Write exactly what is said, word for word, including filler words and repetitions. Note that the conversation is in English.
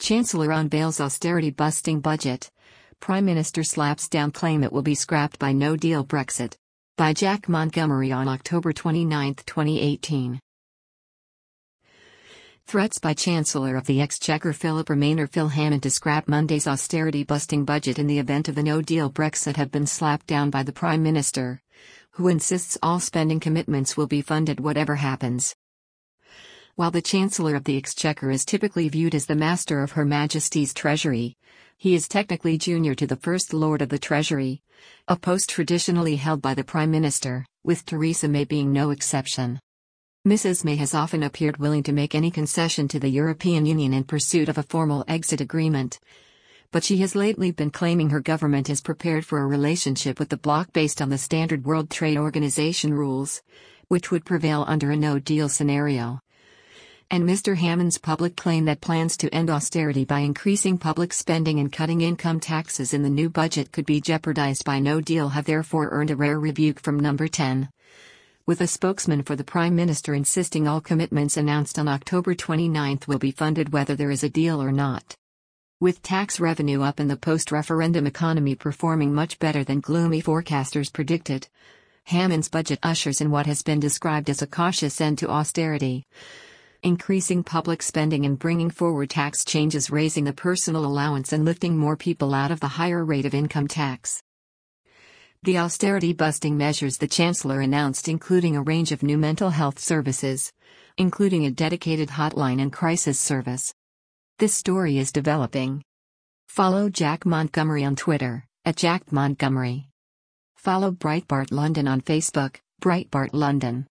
Chancellor unveils austerity-busting budget. Prime Minister slaps down claim it will be scrapped by no-deal Brexit. By Jack Montgomery on October twenty-ninth, twenty eighteen. Threats by Chancellor of the Exchequer Philip Remainer Phil Hammond to scrap Monday's austerity-busting budget in the event of a no-deal Brexit have been slapped down by the Prime Minister, who insists all spending commitments will be funded whatever happens. While the Chancellor of the Exchequer is typically viewed as the master of Her Majesty's Treasury, he is technically junior to the First Lord of the Treasury, a post traditionally held by the Prime Minister, with Theresa May being no exception. Missus May has often appeared willing to make any concession to the European Union in pursuit of a formal exit agreement, but she has lately been claiming her government is prepared for a relationship with the bloc based on the standard World Trade Organization rules, which would prevail under a no-deal scenario. And Mister Hammond's public claim that plans to end austerity by increasing public spending and cutting income taxes in the new budget could be jeopardized by no deal have therefore earned a rare rebuke from Number ten, with a spokesman for the Prime Minister insisting all commitments announced on October twenty-ninth will be funded whether there is a deal or not. With tax revenue up and the post-referendum economy performing much better than gloomy forecasters predicted, Hammond's budget ushers in what has been described as a cautious end to austerity, increasing public spending and bringing forward tax changes, raising the personal allowance and lifting more people out of the higher rate of income tax. The austerity-busting measures the Chancellor announced including a range of new mental health services, including a dedicated hotline and crisis service. This story is developing. Follow Jack Montgomery on Twitter, at Jack Montgomery. Follow Breitbart London on Facebook, Breitbart London.